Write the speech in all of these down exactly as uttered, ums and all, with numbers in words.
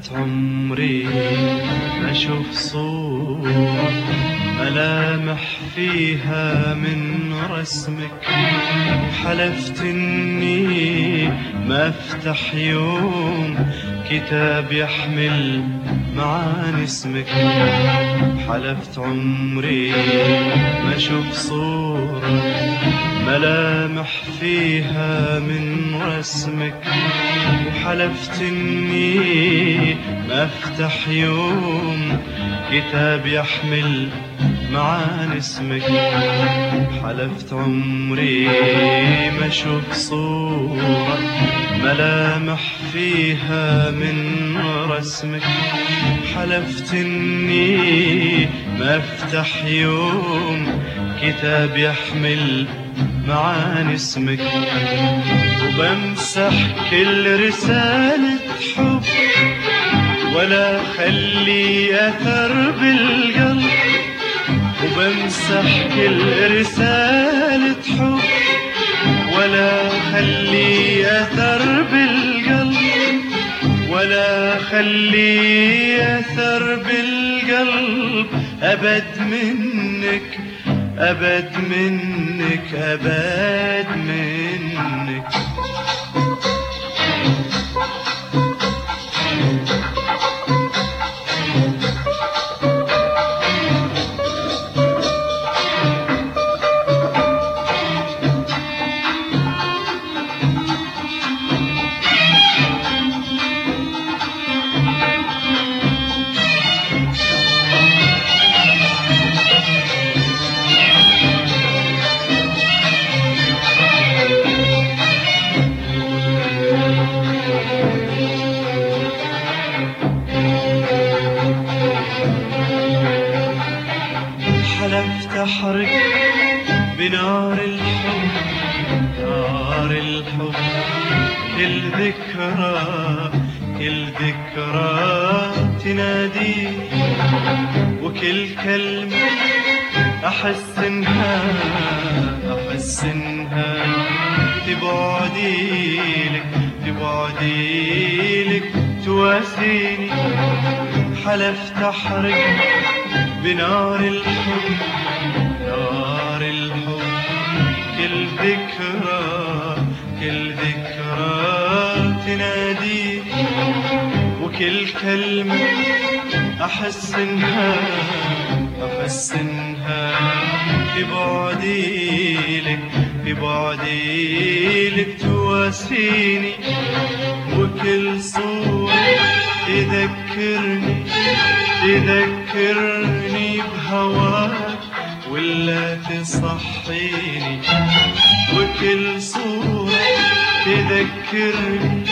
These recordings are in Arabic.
حلفت عمري ما اشوف صورة ملامح فيها من رسمك، حلفت اني ما افتح يوم كتاب يحمل معاني اسمك. حلفت عمري ما اشوف صورة ملامح فيها من رسمك، وحلفت اني ما افتح يوم كتاب يحمل معاني اسمك. حلفت عمري ما اشوف صورة ملامح فيها من رسمك، حلفت اني ما افتح يوم كتاب يحمل معاني اسمك. وبمسح كل رسالة حب ولا خلي اثر بالقلب، وبمسح كل رسالة حب ولا خلي اثر بالقلب، ولا خلي اثر بالقلب ابد منك، ابد منك، ابد منك. حلفت احرق بنار الحب، نار الحب، كل ذكرى كل ذكرى تنادي، وكل كلمة احس انها احس انها تبعدي لك تبعدي لك تواسيني. حلفت احرق بنار الحب، نار الحب، كل ذكرى كل ذكرى تنادي، وكل كلمة أحس إنها أحس إنها تبعدي لك تبعدي لك تواسيني، وكل صورة تذكرني تذكرني بهواك ولا تصحيني، وكل صورة تذكرني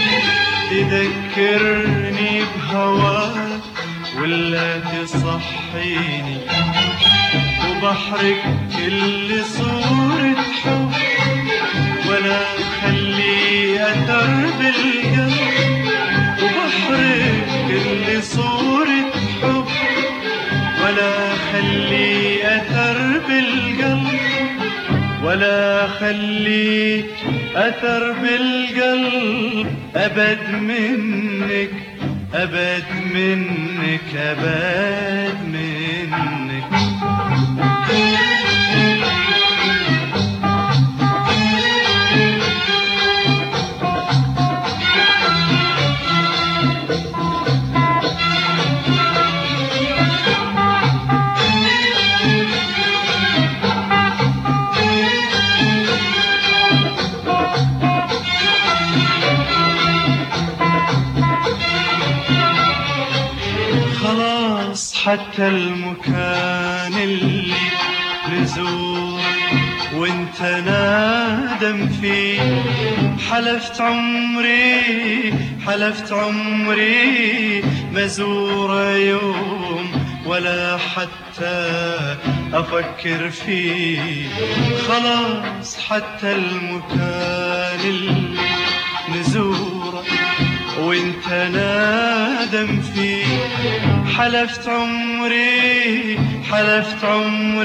تذكرني بهواك ولا تصحيني. وبحرق كل صورة حب ولا خلي أثر بالقلب، وبحرق كل صورة حب ولا خلي أثر بالقلب، ولا خلي أثر بالقلب أبد منك، أبد منك، أبد منك. خلاص حتى المكان اللي نزور وانت نادم فيه، حلفت عمري حلفت عمري ما زور يوم ولا حتى أفكر فيه. خلاص حتى المكان اللي نزوره وانت نادم فيه، حلفت عمري حلفت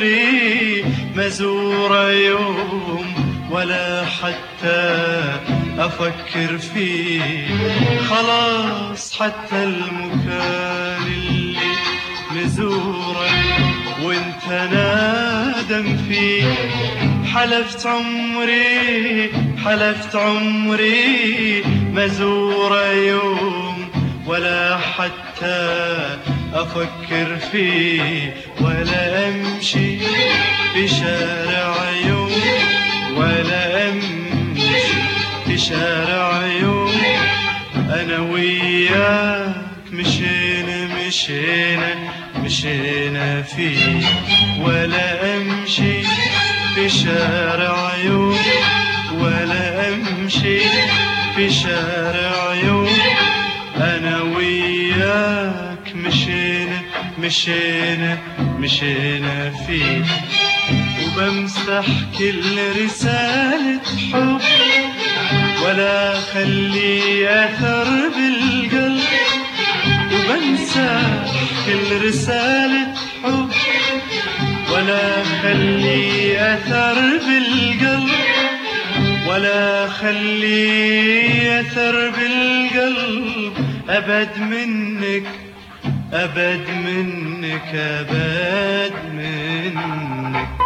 عمري ما زور يوم ولا حتى أفكر فيه. خلاص حتى المكان اللي نزوره وانت نادم فيه، حلفت عمري حلفت عمري ما زوره يوم ولا حتى أفكر فيه، ولا أمشي في شارع يوم ولا أمشي في شارع يوم. أنا وياك مشينا مشينا مشينا فيه، ولا أمشي في شارع يوم ولا أمشي في شارع يوم. أنا وياك مشينا مشينا مشينا فيه، وبمسح كل رسالة حب ولا خلي أثر بالقلب، وبمسح كل رسالة حب ولا خلي أثر بالقلب، ولا خلي أثر بالقلب. أبد منك أبد منك أبد منك.